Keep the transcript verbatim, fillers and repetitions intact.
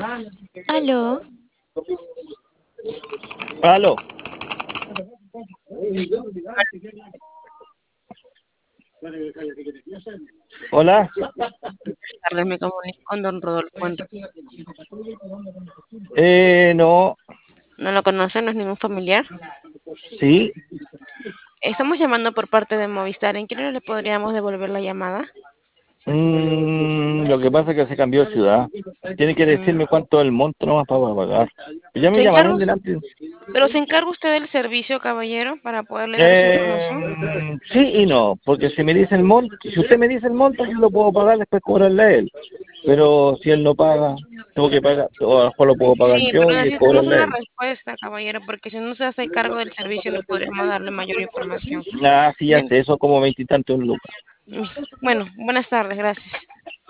Aló, Aló. Hola. tarde me comunico con don Rodolfo Enrique. Eh, no. ¿No lo conoce? ¿No es ningún familiar? Sí. Estamos llamando por parte de Movistar. ¿En qué hora le podríamos devolver la llamada? Mm, lo que pasa es que se cambió de ciudad. Tiene que Mm, decirme cuánto es el monto nomás para pagar. Ya me ¿Se encarga, llamaron us- delante. pero se encarga usted del servicio, caballero, para poderle dar esa Eh, información? sí y no, porque si me dice el monto, si usted me dice el monto, yo lo puedo pagar después cobrarle a él. Pero si él no paga, tengo que pagar, o a lo mejor lo puedo pagar Sí, yo pero y necesitamos cobrarle a una él. respuesta, caballero, porque si no se hace cargo del servicio no podríamos darle mayor información. Ah, sí, ya Bien, sé, eso como veintitantos lucas. bueno, buenas tardes, gracias.